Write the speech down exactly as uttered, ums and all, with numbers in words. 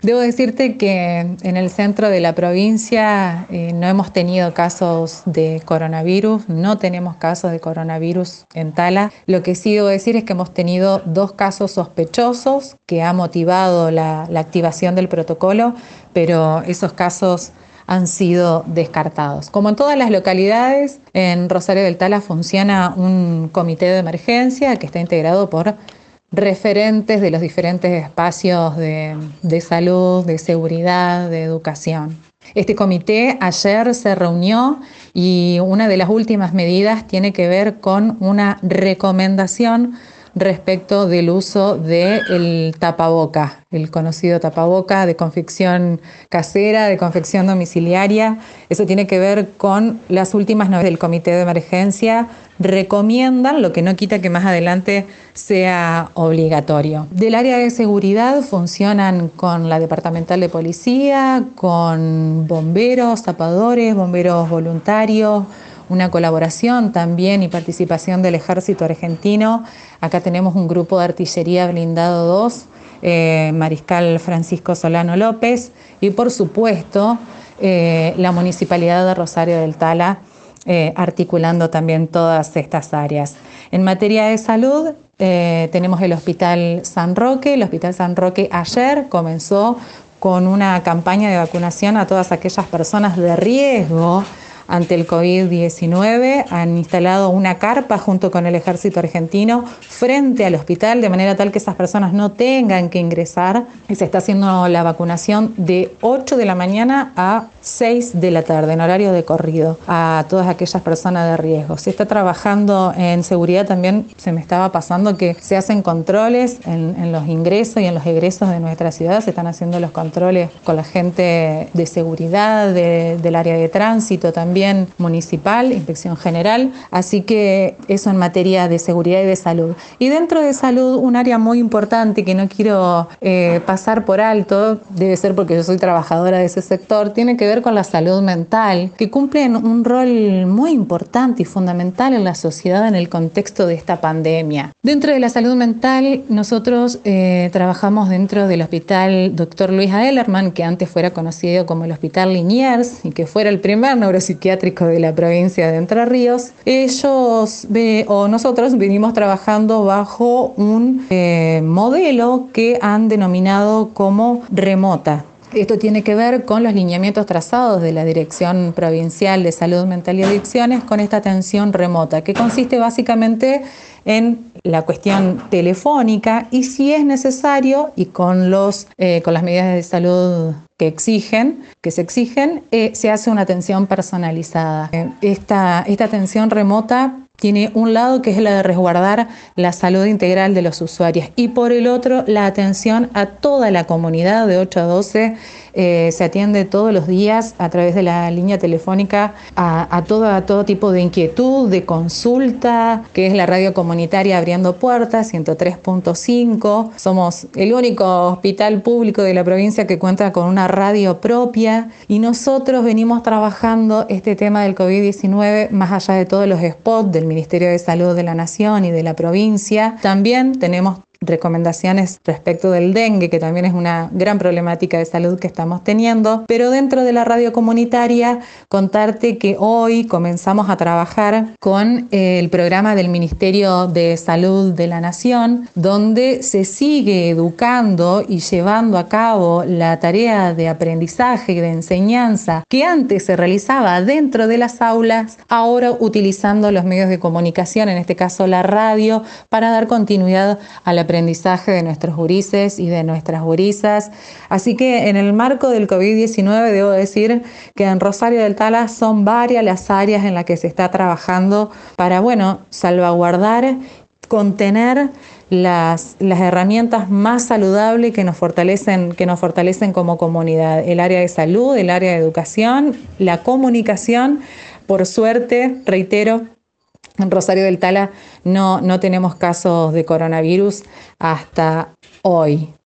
Debo decirte que en el centro de la provincia eh, no hemos tenido casos de coronavirus, no tenemos casos de coronavirus en Tala. Lo que sí debo decir es que hemos tenido dos casos sospechosos que ha motivado la, la activación del protocolo, pero esos casos han sido descartados. Como en todas las localidades, en Rosario del Tala funciona un comité de emergencia que está integrado por referentes de los diferentes espacios de, de salud, de seguridad, de educación. Este comité ayer se reunió y una de las últimas medidas tiene que ver con una recomendación respecto del uso del tapaboca, el conocido tapaboca de confección casera, de confección domiciliaria. Eso tiene que ver con las últimas novedades del comité de emergencia. Recomiendan, lo que no quita que más adelante sea obligatorio. Del área de seguridad funcionan con la departamental de policía, con bomberos, tapadores, bomberos voluntarios, una colaboración también y participación del Ejército Argentino. Acá tenemos un grupo de artillería blindado dos, eh, Mariscal Francisco Solano López, y por supuesto eh, la Municipalidad de Rosario del Tala, eh, articulando también todas estas áreas. En materia de salud, eh, tenemos el Hospital San Roque. El Hospital San Roque ayer comenzó con una campaña de vacunación a todas aquellas personas de riesgo ante el COVID diecinueve. Han instalado una carpa junto con el Ejército Argentino frente al hospital, de manera tal que esas personas no tengan que ingresar. Y se está haciendo la vacunación de ocho de la mañana a seis de la tarde, en horario de corrido, a todas aquellas personas de riesgo. Se está trabajando en seguridad también. Se me estaba pasando que se hacen controles en, en los ingresos y en los egresos de nuestra ciudad. Se están haciendo los controles con la gente de seguridad, de, del área de tránsito también municipal, inspección general. Así que eso en materia de seguridad y de salud. Y dentro de salud, un área muy importante que no quiero eh, pasar por alto, debe ser porque yo soy trabajadora de ese sector, tiene que ver con la salud mental, que cumplen un rol muy importante y fundamental en la sociedad en el contexto de esta pandemia. Dentro de la salud mental, nosotros eh, trabajamos dentro del Hospital Doctor Luis A. Ellerman, que antes fuera conocido como el Hospital Liniers y que fuera el primer neuropsiquiátrico de la provincia de Entre Ríos. Ellos ve, o nosotros venimos trabajando bajo un eh, modelo que han denominado como remota. Esto tiene que ver con los lineamientos trazados de la Dirección Provincial de Salud Mental y Adicciones con esta atención remota, que consiste básicamente en la cuestión telefónica y, si es necesario, y con, los, eh, con las medidas de salud que exigen, que se exigen, eh, se hace una atención personalizada. Esta, esta atención remota tiene un lado que es la de resguardar la salud integral de los usuarios y por el otro la atención a toda la comunidad de ocho a doce. Eh, se atiende todos los días a través de la línea telefónica a, a, todo, a todo tipo de inquietud, de consulta, que es la radio comunitaria Abriendo Puertas, ciento tres punto cinco. Somos el único hospital público de la provincia que cuenta con una radio propia y nosotros venimos trabajando este tema del COVID diecinueve más allá de todos los spots del Ministerio de Salud de la Nación y de la provincia. También tenemos recomendaciones respecto del dengue, que también es una gran problemática de salud que estamos teniendo, pero dentro de la radio comunitaria contarte que hoy comenzamos a trabajar con el programa del Ministerio de Salud de la Nación, donde se sigue educando y llevando a cabo la tarea de aprendizaje y de enseñanza que antes se realizaba dentro de las aulas, ahora utilizando los medios de comunicación, en este caso la radio, para dar continuidad a la aprendizaje de nuestros gurises y de nuestras gurisas. Así que en el marco del COVID diecinueve debo decir que en Rosario del Tala son varias las áreas en las que se está trabajando para, bueno, salvaguardar, contener las, las herramientas más saludables que nos fortalecen, que nos fortalecen como comunidad. El área de salud, el área de educación, la comunicación. Por suerte, reitero, en Rosario del Tala no, no tenemos casos de coronavirus hasta hoy.